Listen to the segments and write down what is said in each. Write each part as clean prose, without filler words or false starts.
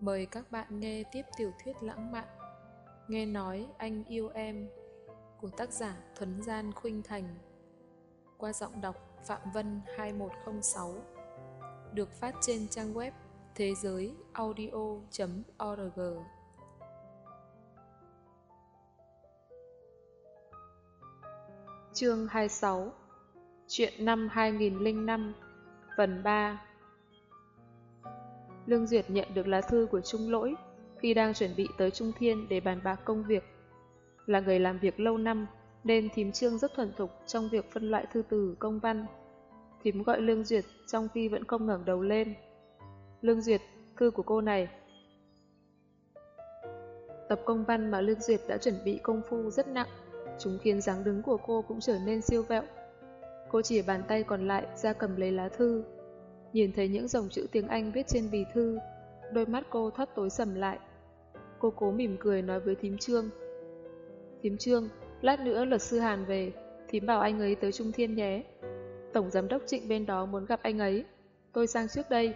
Mời các bạn nghe tiếp tiểu thuyết lãng mạn Nghe nói anh yêu em của tác giả Thuấn Gian Khuynh Thành qua giọng đọc Phạm Vân 2106, được phát trên trang web thế giới audio.org. Chương 26. Chuyện năm 2005, phần 3. Lương Duyệt nhận được lá thư của Trung Lỗi khi đang chuẩn bị tới Trung Thiên để bàn bạc công việc. Là người làm việc lâu năm nên thím Trương rất thuần thục trong việc phân loại thư từ công văn. Thím gọi Lương Duyệt trong khi vẫn không ngẩng đầu lên. Lương Duyệt, thư của cô này. Tập công văn mà Lương Duyệt đã chuẩn bị công phu rất nặng, chúng khiến dáng đứng của cô cũng trở nên siêu vẹo. Cô chỉ bàn tay còn lại ra cầm lấy lá thư. Nhìn thấy những dòng chữ tiếng Anh viết trên bì thư, đôi mắt cô thoát tối sầm lại. Cô cố mỉm cười nói với thím Trương. Thím Trương, lát nữa luật sư Hàn về, thím bảo anh ấy tới Trung Thiên nhé. Tổng giám đốc Trịnh bên đó muốn gặp anh ấy. Tôi sang trước đây.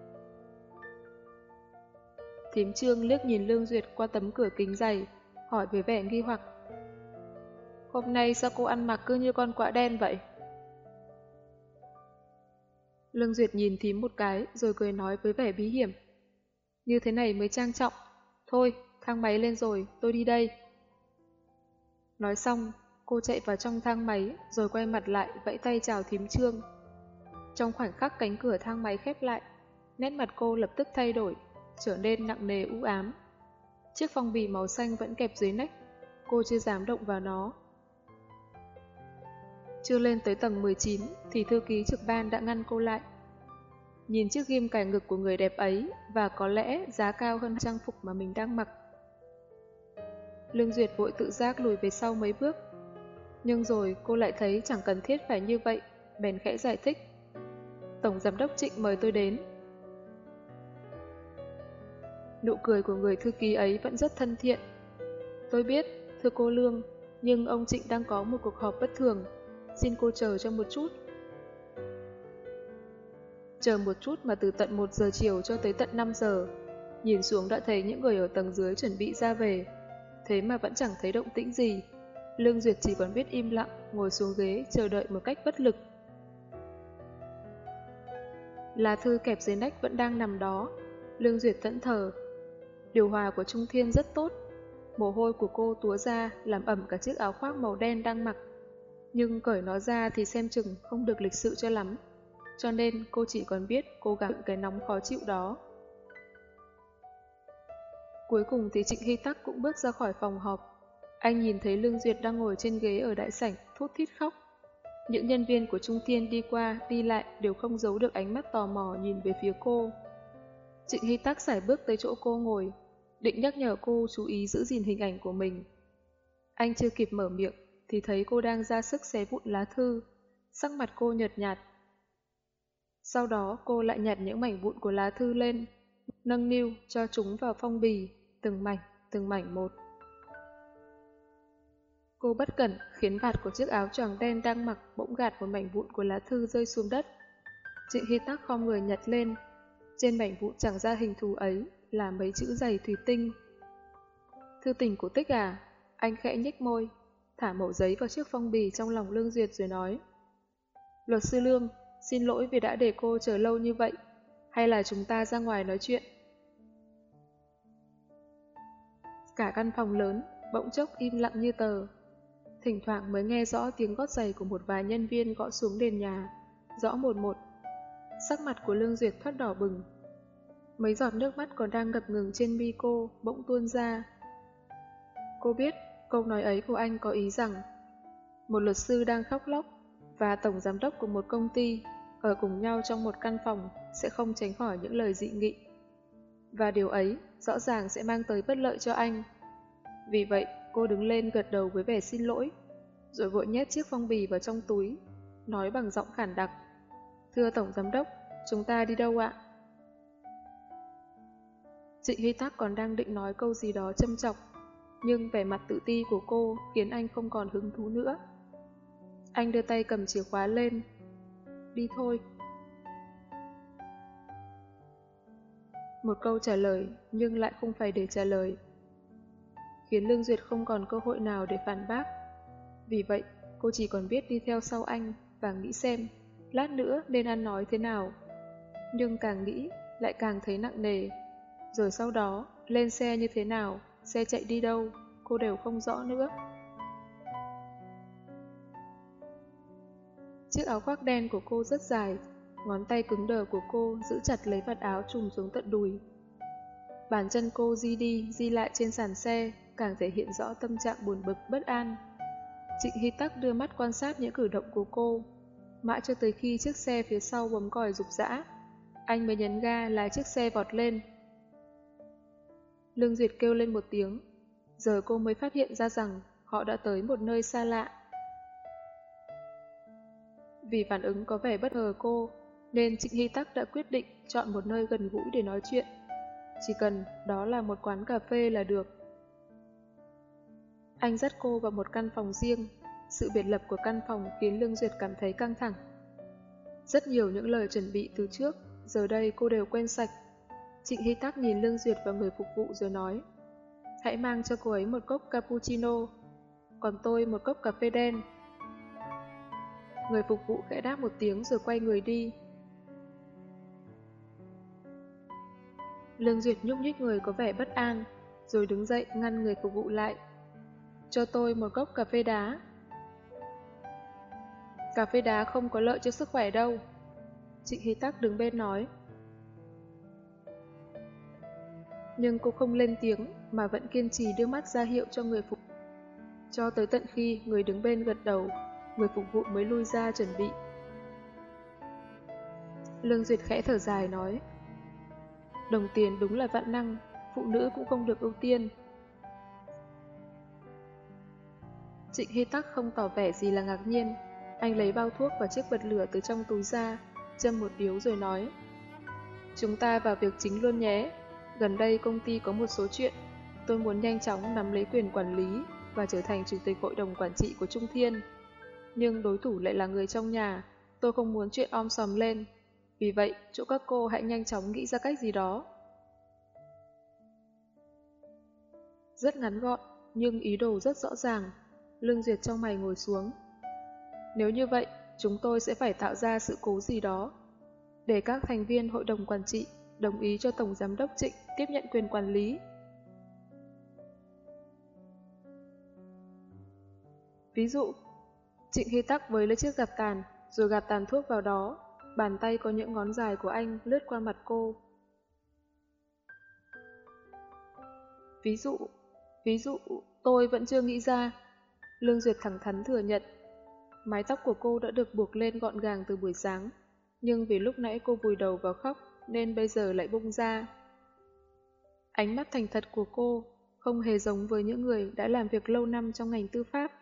Thím Trương liếc nhìn Lương Duyệt qua tấm cửa kính dày, hỏi với vẻ nghi hoặc. Hôm nay sao cô ăn mặc cứ như con quạ đen vậy? Lương Duyệt nhìn thím một cái rồi cười nói với vẻ bí hiểm. Như thế này mới trang trọng. Thôi, thang máy lên rồi, tôi đi đây. Nói xong, cô chạy vào trong thang máy rồi quay mặt lại vẫy tay chào thím Trương. Trong khoảnh khắc cánh cửa thang máy khép lại, nét mặt cô lập tức thay đổi, trở nên nặng nề u ám. Chiếc phong bì màu xanh vẫn kẹp dưới nách, cô chưa dám động vào nó. Chưa lên tới tầng 19 thì thư ký trực ban đã ngăn cô lại. Nhìn chiếc ghim cài ngực của người đẹp ấy và có lẽ giá cao hơn trang phục mà mình đang mặc. Lương Duyệt vội tự giác lùi về sau mấy bước. Nhưng rồi cô lại thấy chẳng cần thiết phải như vậy, bèn khẽ giải thích. Tổng giám đốc Trịnh mời tôi đến. Nụ cười của người thư ký ấy vẫn rất thân thiện. Tôi biết, thưa cô Lương, nhưng ông Trịnh đang có một cuộc họp bất thường. Xin cô chờ cho một chút. Chờ một chút mà từ tận 1 giờ chiều cho tới tận 5 giờ. Nhìn xuống đã thấy những người ở tầng dưới chuẩn bị ra về. Thế mà vẫn chẳng thấy động tĩnh gì. Lương Duyệt chỉ còn biết im lặng, ngồi xuống ghế chờ đợi một cách bất lực. Lá thư kẹp dưới nách vẫn đang nằm đó. Lương Duyệt thẫn thờ. Điều hòa của Trung Thiên rất tốt. Mồ hôi của cô túa ra làm ẩm cả chiếc áo khoác màu đen đang mặc. Nhưng cởi nó ra thì xem chừng không được lịch sự cho lắm. Cho nên cô chỉ còn biết cố gắng cái nóng khó chịu đó. Cuối cùng thì Trịnh Hy Tắc cũng bước ra khỏi phòng họp. Anh nhìn thấy Lương Duyệt đang ngồi trên ghế ở đại sảnh thút thít khóc. Những nhân viên của Trung Thiên đi qua, đi lại đều không giấu được ánh mắt tò mò nhìn về phía cô. Trịnh Hy Tắc sải bước tới chỗ cô ngồi, định nhắc nhở cô chú ý giữ gìn hình ảnh của mình. Anh chưa kịp mở miệng thì thấy cô đang ra sức xé vụn lá thư, sắc mặt cô nhợt nhạt. Sau đó cô lại nhặt những mảnh vụn của lá thư lên, nâng niu cho chúng vào phong bì, từng mảnh một. Cô bất cẩn khiến vạt của chiếc áo choàng đen đang mặc bỗng gạt một mảnh vụn của lá thư rơi xuống đất. Trịnh Hy Tắc khom người nhặt lên. Trên mảnh vụn chẳng ra hình thù ấy là mấy chữ dày thủy tinh. Thư tình của Tích à? Anh khẽ nhếch môi, thả mẩu giấy vào chiếc phong bì trong lòng Lương Duyệt rồi nói. Luật sư Lương, xin lỗi vì đã để cô chờ lâu như vậy. Hay là chúng ta ra ngoài nói chuyện? Cả căn phòng lớn bỗng chốc im lặng như tờ. Thỉnh thoảng mới nghe rõ tiếng gót giày của một vài nhân viên gõ xuống nền nhà, rõ một một. Sắc mặt của Lương Duyệt thoát đỏ bừng. Mấy giọt nước mắt còn đang ngập ngừng trên mi cô bỗng tuôn ra. Cô biết câu nói ấy của anh có ý rằng một luật sư đang khóc lóc và tổng giám đốc của một công ty ở cùng nhau trong một căn phòng sẽ không tránh khỏi những lời dị nghị. Và điều ấy rõ ràng sẽ mang tới bất lợi cho anh. Vì vậy, cô đứng lên gật đầu với vẻ xin lỗi, rồi vội nhét chiếc phong bì vào trong túi, nói bằng giọng khản đặc. Thưa tổng giám đốc, chúng ta đi đâu ạ? Trịnh Hy Tắc còn đang định nói câu gì đó châm chọc, nhưng vẻ mặt tự ti của cô khiến anh không còn hứng thú nữa. Anh đưa tay cầm chìa khóa lên. Đi thôi. Một câu trả lời nhưng lại không phải để trả lời, khiến Lương Duyệt không còn cơ hội nào để phản bác. Vì vậy, cô chỉ còn biết đi theo sau anh và nghĩ xem lát nữa nên ăn nói thế nào. Nhưng càng nghĩ lại càng thấy nặng nề. Rồi sau đó, lên xe như thế nào, xe chạy đi đâu, cô đều không rõ nữa. Chiếc áo khoác đen của cô rất dài, ngón tay cứng đờ của cô giữ chặt lấy vạt áo trùm xuống tận đùi. Bàn chân cô di đi, di lại trên sàn xe, càng thể hiện rõ tâm trạng buồn bực, bất an. Trịnh Hy Tắc đưa mắt quan sát những cử động của cô, mãi cho tới khi chiếc xe phía sau bấm còi rục rã, anh mới nhấn ga lái chiếc xe vọt lên. Lương Duyệt kêu lên một tiếng, giờ cô mới phát hiện ra rằng họ đã tới một nơi xa lạ. Vì phản ứng có vẻ bất ngờ cô, nên Trịnh Hy Tắc đã quyết định chọn một nơi gần gũi để nói chuyện. Chỉ cần đó là một quán cà phê là được. Anh dắt cô vào một căn phòng riêng. Sự biệt lập của căn phòng khiến Lương Duyệt cảm thấy căng thẳng. Rất nhiều những lời chuẩn bị từ trước, giờ đây cô đều quên sạch. Trịnh Hy Tắc nhìn Lương Duyệt và người phục vụ rồi nói: "Hãy mang cho cô ấy một cốc cappuccino, còn tôi một cốc cà phê đen." Người phục vụ khẽ đáp một tiếng rồi quay người đi. Lương Duyệt nhúc nhích người có vẻ bất an, rồi đứng dậy ngăn người phục vụ lại. "Cho tôi một cốc cà phê đá." "Cà phê đá không có lợi cho sức khỏe đâu." Trịnh Hy Tắc đứng bên nói. Nhưng cô không lên tiếng mà vẫn kiên trì đưa mắt ra hiệu cho người phục vụ. Cho tới tận khi người đứng bên gật đầu, người phục vụ mới lui ra chuẩn bị. Lương Duyệt khẽ thở dài nói: "Đồng tiền đúng là vạn năng, phụ nữ cũng không được ưu tiên." Trịnh Hy Tắc không tỏ vẻ gì là ngạc nhiên. Anh lấy bao thuốc và chiếc bật lửa từ trong túi ra, châm một điếu rồi nói: "Chúng ta vào việc chính luôn nhé. Gần đây công ty có một số chuyện. Tôi muốn nhanh chóng nắm lấy quyền quản lý và trở thành chủ tịch hội đồng quản trị của Trung Thiên. Nhưng đối thủ lại là người trong nhà. Tôi không muốn chuyện om sòm lên. Vì vậy, chỗ các cô hãy nhanh chóng nghĩ ra cách gì đó." Rất ngắn gọn, nhưng ý đồ rất rõ ràng. Lương Duyệt trong mày ngồi xuống. "Nếu như vậy, chúng tôi sẽ phải tạo ra sự cố gì đó, để các thành viên hội đồng quản trị đồng ý cho Tổng Giám đốc Trịnh tiếp nhận quyền quản lý." Ví dụ, Trịnh Hy Tắc với lấy chiếc gạt tàn, rồi gạt tàn thuốc vào đó. Bàn tay có những ngón dài của anh lướt qua mặt cô. Ví dụ, tôi vẫn chưa nghĩ ra." Lương Duyệt thẳng thắn thừa nhận. Mái tóc của cô đã được buộc lên gọn gàng từ buổi sáng, nhưng vì lúc nãy cô vùi đầu vào khóc nên bây giờ lại bung ra. Ánh mắt thành thật của cô không hề giống với những người đã làm việc lâu năm trong ngành tư pháp.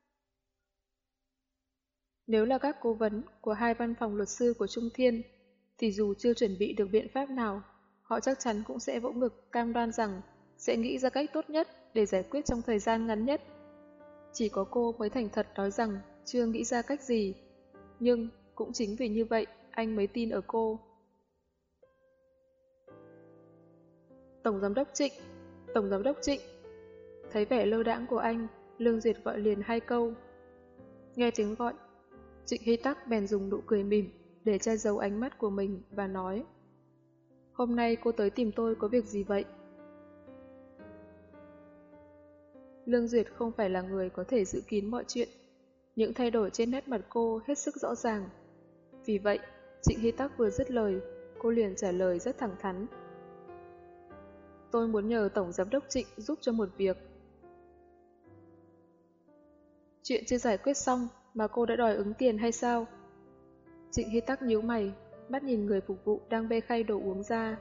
Nếu là các cố vấn của hai văn phòng luật sư của Trung Thiên, thì dù chưa chuẩn bị được biện pháp nào, họ chắc chắn cũng sẽ vỗ ngực cam đoan rằng sẽ nghĩ ra cách tốt nhất để giải quyết trong thời gian ngắn nhất. Chỉ có cô mới thành thật nói rằng chưa nghĩ ra cách gì. Nhưng cũng chính vì như vậy, anh mới tin ở cô. "Tổng Giám đốc Trịnh! Tổng Giám đốc Trịnh!" Thấy vẻ lơ đãng của anh, Lương Duyệt gọi liền hai câu. Nghe tiếng gọi, Trịnh Hy Tắc bèn dùng nụ cười mỉm để che giấu ánh mắt của mình và nói: "Hôm nay cô tới tìm tôi có việc gì vậy?" Lương Duyệt không phải là người có thể dự kín mọi chuyện. Những thay đổi trên nét mặt cô hết sức rõ ràng. Vì vậy, Trịnh Hy Tắc vừa dứt lời, cô liền trả lời rất thẳng thắn: "Tôi muốn nhờ Tổng Giám đốc Trịnh giúp cho một việc." "Chuyện chưa giải quyết xong mà cô đã đòi ứng tiền hay sao?" Trịnh Hy Tắc nhíu mày, mắt nhìn người phục vụ đang bê khay đồ uống ra.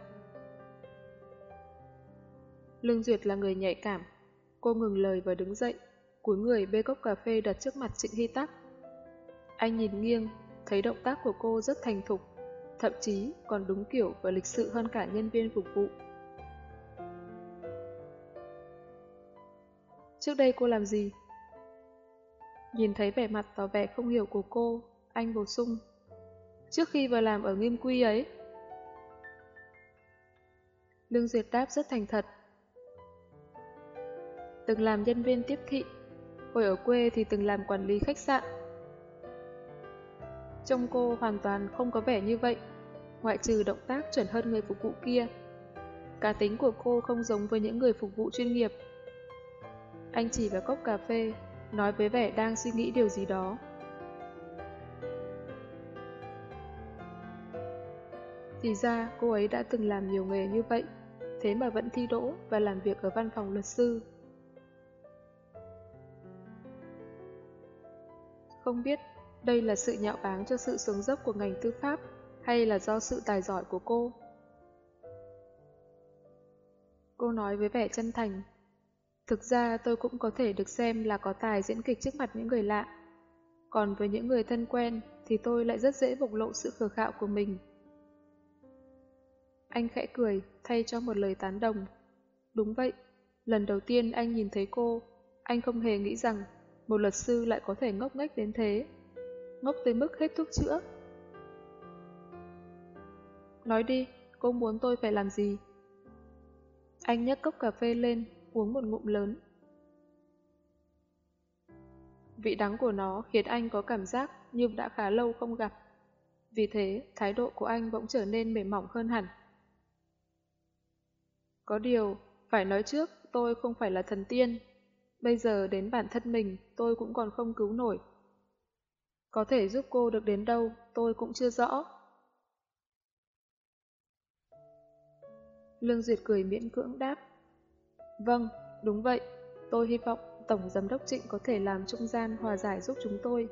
Lương Duyệt là người nhạy cảm. Cô ngừng lời và đứng dậy, cúi người bê cốc cà phê đặt trước mặt Trịnh Hy Tắc. Anh nhìn nghiêng, thấy động tác của cô rất thành thục, thậm chí còn đúng kiểu và lịch sự hơn cả nhân viên phục vụ. "Trước đây cô làm gì?" Nhìn thấy vẻ mặt tỏ vẻ không hiểu của cô, anh bổ sung: "Trước khi vào làm ở Nghiêm Quy ấy." Lương Duyệt đáp rất thành thật. Từng làm nhân viên tiếp thị, hồi ở quê thì từng làm quản lý khách sạn. Trông cô hoàn toàn không có vẻ như vậy, ngoại trừ động tác chuẩn hơn người phục vụ kia. Cá tính của cô không giống với những người phục vụ chuyên nghiệp. Anh chỉ vào cốc cà phê, nói với vẻ đang suy nghĩ điều gì đó. Thì ra cô ấy đã từng làm nhiều nghề như vậy, thế mà vẫn thi đỗ và làm việc ở văn phòng luật sư. Không biết đây là sự nhạo báng cho sự xuống dốc của ngành tư pháp hay là do sự tài giỏi của cô. Cô nói với vẻ chân thành. Thực ra tôi cũng có thể được xem là có tài diễn kịch trước mặt những người lạ. Còn với những người thân quen thì tôi lại rất dễ bộc lộ sự khờ khạo của mình. Anh khẽ cười thay cho một lời tán đồng. Đúng vậy, lần đầu tiên anh nhìn thấy cô, anh không hề nghĩ rằng một luật sư lại có thể ngốc nghếch đến thế. Ngốc tới mức hết thuốc chữa. Nói đi, cô muốn tôi phải làm gì? Anh nhấc cốc cà phê lên, uống một ngụm lớn. Vị đắng của nó khiến anh có cảm giác như đã khá lâu không gặp. Vì thế, thái độ của anh bỗng trở nên mềm mỏng hơn hẳn. Có điều, phải nói trước, tôi không phải là thần tiên. Bây giờ đến bản thân mình, tôi cũng còn không cứu nổi. Có thể giúp cô được đến đâu, tôi cũng chưa rõ. Lương Duyệt cười miễn cưỡng đáp. Vâng, đúng vậy. Tôi hy vọng Tổng Giám đốc Trịnh có thể làm trung gian hòa giải giúp chúng tôi.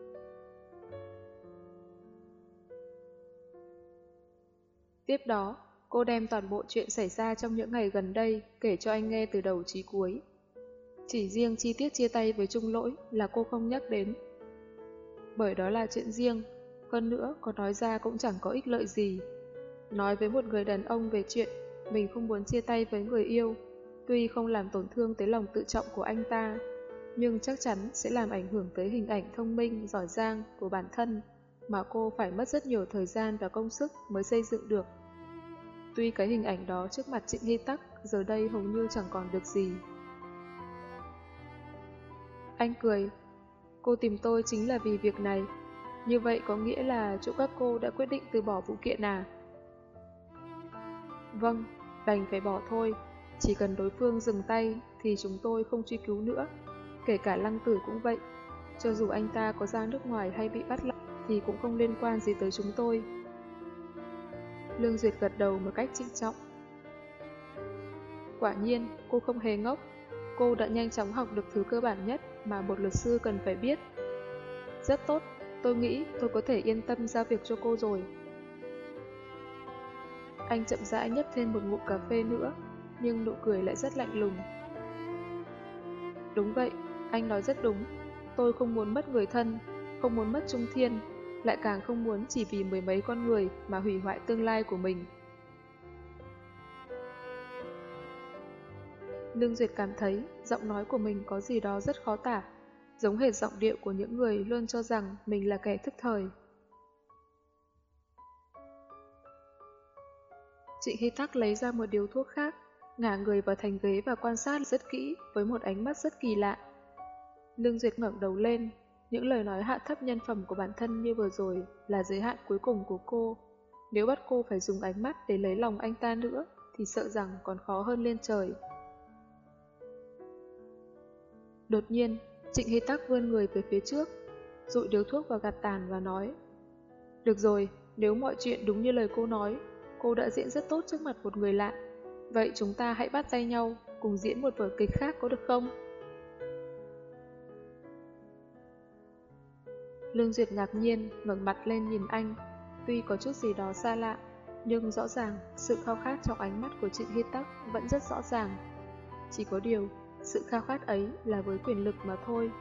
Tiếp đó, cô đem toàn bộ chuyện xảy ra trong những ngày gần đây kể cho anh nghe từ đầu chí cuối. Chỉ riêng chi tiết chia tay với Trung Lỗi là cô không nhắc đến. Bởi đó là chuyện riêng, hơn nữa có nói ra cũng chẳng có ích lợi gì. Nói với một người đàn ông về chuyện mình không muốn chia tay với người yêu, tuy không làm tổn thương tới lòng tự trọng của anh ta, nhưng chắc chắn sẽ làm ảnh hưởng tới hình ảnh thông minh, giỏi giang của bản thân mà cô phải mất rất nhiều thời gian và công sức mới xây dựng được. Tuy cái hình ảnh đó trước mặt Trịnh Hy Tắc giờ đây hầu như chẳng còn được gì. Anh cười. Cô tìm tôi chính là vì việc này. Như vậy có nghĩa là chỗ các cô đã quyết định từ bỏ vụ kiện à? Vâng, đành phải bỏ thôi. Chỉ cần đối phương dừng tay thì chúng tôi không truy cứu nữa. Kể cả Lăng Tử cũng vậy. Cho dù anh ta có ra nước ngoài hay bị bắt lại thì cũng không liên quan gì tới chúng tôi. Lương Duyệt gật đầu một cách trịnh trọng. Quả nhiên, cô không hề ngốc. Cô đã nhanh chóng học được thứ cơ bản nhất mà một luật sư cần phải biết. Rất tốt, tôi nghĩ tôi có thể yên tâm giao việc cho cô rồi. Anh chậm rãi nhấp thêm một ngụm cà phê nữa, nhưng nụ cười lại rất lạnh lùng. Đúng vậy, anh nói rất đúng. Tôi không muốn mất người thân, không muốn mất Trung Thiên, lại càng không muốn chỉ vì mười mấy con người mà hủy hoại tương lai của mình. Lương Duyệt cảm thấy giọng nói của mình có gì đó rất khó tả, giống hệt giọng điệu của những người luôn cho rằng mình là kẻ thức thời. Trịnh Hy Tắc lấy ra một điếu thuốc khác, ngả người vào thành ghế và quan sát rất kỹ với một ánh mắt rất kỳ lạ. Lương Duyệt ngẩng đầu lên, những lời nói hạ thấp nhân phẩm của bản thân như vừa rồi là giới hạn cuối cùng của cô. Nếu bắt cô phải dùng ánh mắt để lấy lòng anh ta nữa thì sợ rằng còn khó hơn lên trời. Đột nhiên, Trịnh Hy Tắc vươn người về phía trước, dụi điếu thuốc vào gạt tàn và nói: Được rồi, nếu mọi chuyện đúng như lời cô nói, cô đã diễn rất tốt trước mặt một người lạ. Vậy chúng ta hãy bắt tay nhau, cùng diễn một vở kịch khác có được không? Lương Duyệt ngạc nhiên, ngẩng mặt lên nhìn anh. Tuy có chút gì đó xa lạ, nhưng rõ ràng sự khao khát trong ánh mắt của Trịnh Hy Tắc vẫn rất rõ ràng. Chỉ có điều, sự khao khát ấy là với quyền lực mà thôi.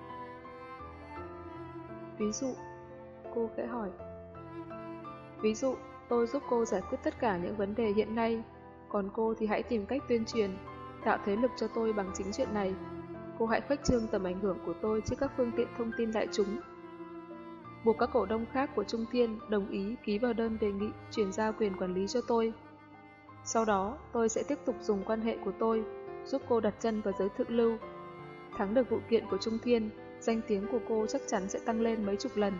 Ví dụ, cô khẽ hỏi. Ví dụ, tôi giúp cô giải quyết tất cả những vấn đề hiện nay, còn cô thì hãy tìm cách tuyên truyền, tạo thế lực cho tôi bằng chính chuyện này. Cô hãy khuếch trương tầm ảnh hưởng của tôi trên các phương tiện thông tin đại chúng. Buộc các cổ đông khác của Trung Thiên đồng ý ký vào đơn đề nghị chuyển giao quyền quản lý cho tôi. Sau đó, tôi sẽ tiếp tục dùng quan hệ của tôi giúp cô đặt chân vào giới thượng lưu. Thắng được vụ kiện của Trung Thiên, danh tiếng của cô chắc chắn sẽ tăng lên mấy chục lần.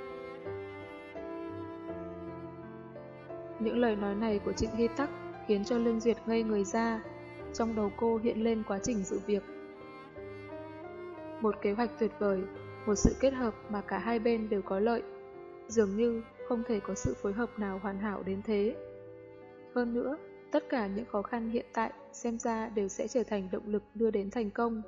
Những lời nói này của Trịnh Hy Tắc khiến cho Lương Duyệt ngây người ra. Trong đầu cô hiện lên quá trình sự việc. Một kế hoạch tuyệt vời, một sự kết hợp mà cả hai bên đều có lợi. Dường như không thể có sự phối hợp nào hoàn hảo đến thế. Hơn nữa, tất cả những khó khăn hiện tại xem ra đều sẽ trở thành động lực đưa đến thành công.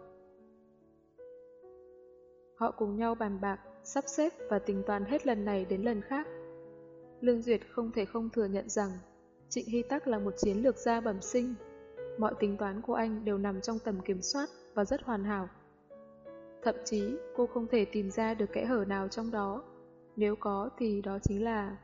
Họ cùng nhau bàn bạc, sắp xếp và tính toán hết lần này đến lần khác. Lương Duyệt không thể không thừa nhận rằng Trịnh Hy Tắc là một chiến lược gia bẩm sinh. Mọi tính toán của anh đều nằm trong tầm kiểm soát và rất hoàn hảo. Thậm chí cô không thể tìm ra được kẽ hở nào trong đó. Nếu có thì đó chính là...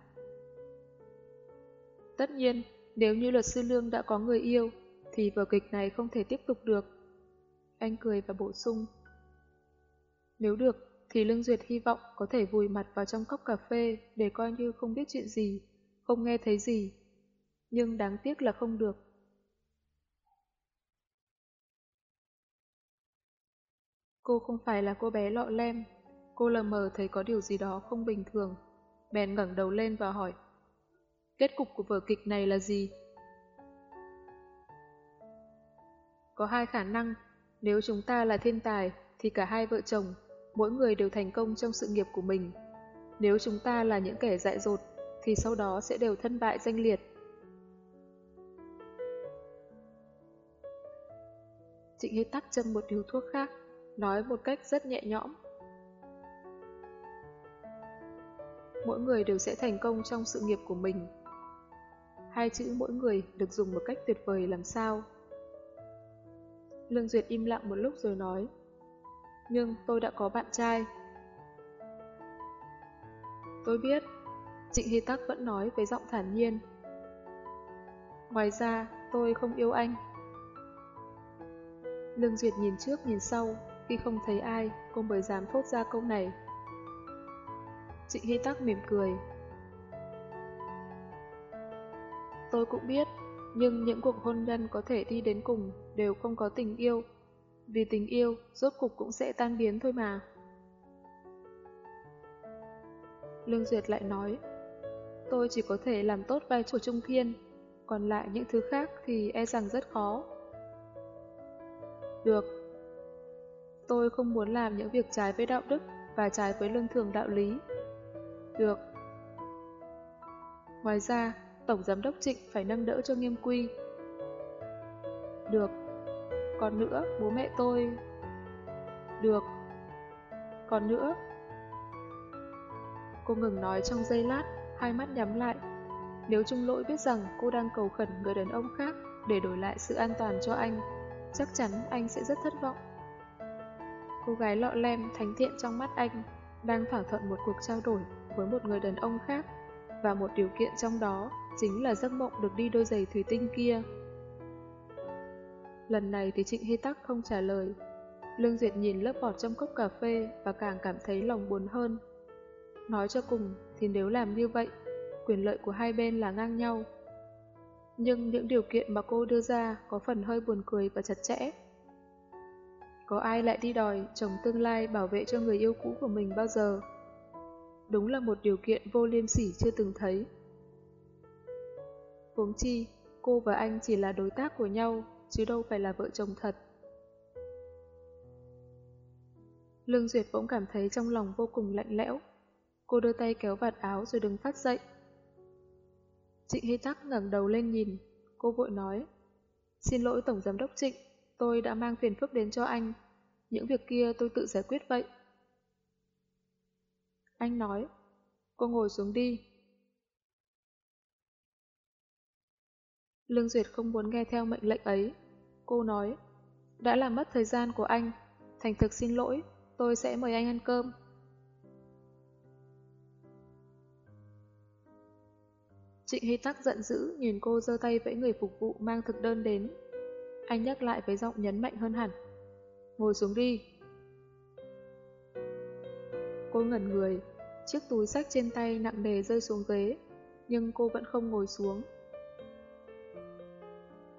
Tất nhiên, nếu như luật sư Lương đã có người yêu, thì vở kịch này không thể tiếp tục được. Anh cười và bổ sung. Nếu được, thì Lương Duyệt hy vọng có thể vùi mặt vào trong cốc cà phê để coi như không biết chuyện gì, không nghe thấy gì. Nhưng đáng tiếc là không được. Cô không phải là cô bé lọ lem. Cô lờ mờ thấy có điều gì đó không bình thường. Bèn ngẩng đầu lên và hỏi. Kết cục của vở kịch này là gì? Có hai khả năng. Nếu chúng ta là thiên tài, thì cả hai vợ chồng, mỗi người đều thành công trong sự nghiệp của mình. Nếu chúng ta là những kẻ dại dột, thì sau đó sẽ đều thân bại danh liệt. Trịnh Hy Tắc châm một điếu thuốc khác, nói một cách rất nhẹ nhõm. Mỗi người đều sẽ thành công trong sự nghiệp của mình. Hai chữ mỗi người được dùng một cách tuyệt vời làm sao? Lương Duyệt im lặng một lúc rồi nói. Nhưng tôi đã có bạn trai. Tôi biết. Trịnh Hy Tắc vẫn nói với giọng thản nhiên. Ngoài ra, tôi không yêu anh. Lương Duyệt nhìn trước nhìn sau, khi không thấy ai, cô mới dám thốt ra câu này. Trịnh Hy Tắc mỉm cười. Tôi cũng biết, nhưng những cuộc hôn nhân có thể đi đến cùng đều không có tình yêu. Vì tình yêu, rốt cục cũng sẽ tan biến thôi mà. Lương Duyệt lại nói, tôi chỉ có thể làm tốt vai trò Trung Thiên, còn lại những thứ khác thì e rằng rất khó. Được. Tôi không muốn làm những việc trái với đạo đức và trái với lương thường đạo lý. Được. Ngoài ra, Tổng Giám đốc Trịnh phải nâng đỡ cho Nghiêm Quy. Được. Còn nữa, bố mẹ tôi... Được. Còn nữa... Cô ngừng nói trong giây lát, hai mắt nhắm lại. Nếu Trung Lỗi biết rằng cô đang cầu khẩn người đàn ông khác để đổi lại sự an toàn cho anh, chắc chắn anh sẽ rất thất vọng. Cô gái lọ lem thánh thiện trong mắt anh đang thỏa thuận một cuộc trao đổi với một người đàn ông khác, và một điều kiện trong đó chính là giấc mộng được đi đôi giày thủy tinh kia. Lần này thì Trịnh Hy Tắc không trả lời. Lương Duyệt nhìn lớp bọt trong cốc cà phê và càng cảm thấy lòng buồn hơn. Nói cho cùng thì nếu làm như vậy, quyền lợi của hai bên là ngang nhau. Nhưng những điều kiện mà cô đưa ra có phần hơi buồn cười và chặt chẽ. Có ai lại đi đòi chồng tương lai bảo vệ cho người yêu cũ của mình bao giờ? Đúng là một điều kiện vô liêm sỉ chưa từng thấy. Huống chi, cô và anh chỉ là đối tác của nhau, chứ đâu phải là vợ chồng thật. Lương Duyệt bỗng cảm thấy trong lòng vô cùng lạnh lẽo. Cô đưa tay kéo vạt áo rồi đứng phát dậy. Trịnh Hy Tắc ngẩng đầu lên nhìn. Cô vội nói, xin lỗi Tổng Giám đốc Trịnh, tôi đã mang phiền phức đến cho anh. Những việc kia tôi tự giải quyết vậy. Anh nói, cô ngồi xuống đi. Lương Duyệt không muốn nghe theo mệnh lệnh ấy. Cô nói, đã làm mất thời gian của anh. Thành thực xin lỗi, tôi sẽ mời anh ăn cơm. Trịnh Hy Tắc giận dữ nhìn cô giơ tay vẫy người phục vụ mang thực đơn đến. Anh nhắc lại với giọng nhấn mạnh hơn hẳn. Ngồi xuống đi. Cô ngẩn người, chiếc túi xách trên tay nặng nề rơi xuống ghế, nhưng cô vẫn không ngồi xuống.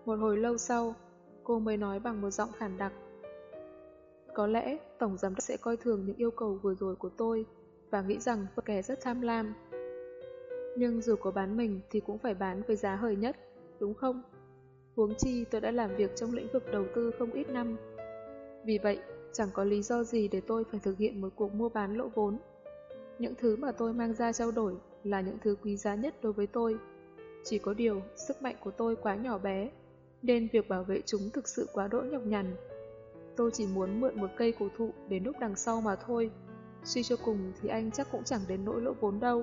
Một hồi lâu sau, cô mới nói bằng một giọng khản đặc. Có lẽ Tổng Giám đốc sẽ coi thường những yêu cầu vừa rồi của tôi và nghĩ rằng tôi kẻ rất tham lam. Nhưng dù có bán mình thì cũng phải bán với giá hời nhất, đúng không? Huống chi tôi đã làm việc trong lĩnh vực đầu tư không ít năm. Vì vậy, chẳng có lý do gì để tôi phải thực hiện một cuộc mua bán lỗ vốn. Những thứ mà tôi mang ra trao đổi là những thứ quý giá nhất đối với tôi. Chỉ có điều, sức mạnh của tôi quá nhỏ bé, nên việc bảo vệ chúng thực sự quá đỗi nhọc nhằn. Tôi chỉ muốn mượn một cây cổ thụ để núp đằng sau mà thôi. Suy cho cùng thì anh chắc cũng chẳng đến nỗi lỗ vốn đâu.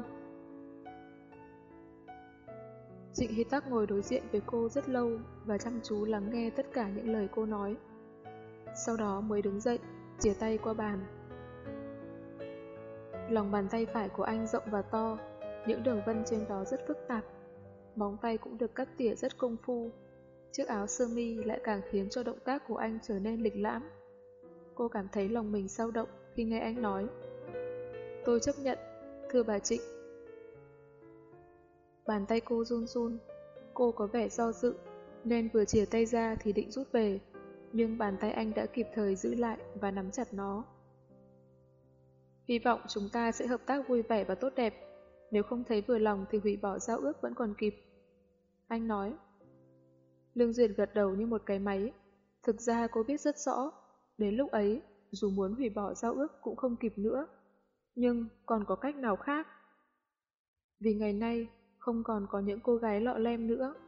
Trịnh Hy Tắc ngồi đối diện với cô rất lâu và chăm chú lắng nghe tất cả những lời cô nói. Sau đó mới đứng dậy, chìa tay qua bàn. Lòng bàn tay phải của anh rộng và to, những đường vân trên đó rất phức tạp. Móng tay cũng được cắt tỉa rất công phu. Chiếc áo sơ mi lại càng khiến cho động tác của anh trở nên lịch lãm. Cô cảm thấy lòng mình dao động khi nghe anh nói. Tôi chấp nhận, thưa bà Trịnh. Bàn tay cô run run, cô có vẻ do dự, nên vừa chìa tay ra thì định rút về, nhưng bàn tay anh đã kịp thời giữ lại và nắm chặt nó. Hy vọng chúng ta sẽ hợp tác vui vẻ và tốt đẹp, nếu không thấy vừa lòng thì hủy bỏ giao ước vẫn còn kịp. Anh nói. Lương Duyệt gật đầu như một cái máy. Thực ra cô biết rất rõ, đến lúc ấy, dù muốn hủy bỏ giao ước cũng không kịp nữa. Nhưng còn có cách nào khác? Vì ngày nay, không còn có những cô gái lọ lem nữa.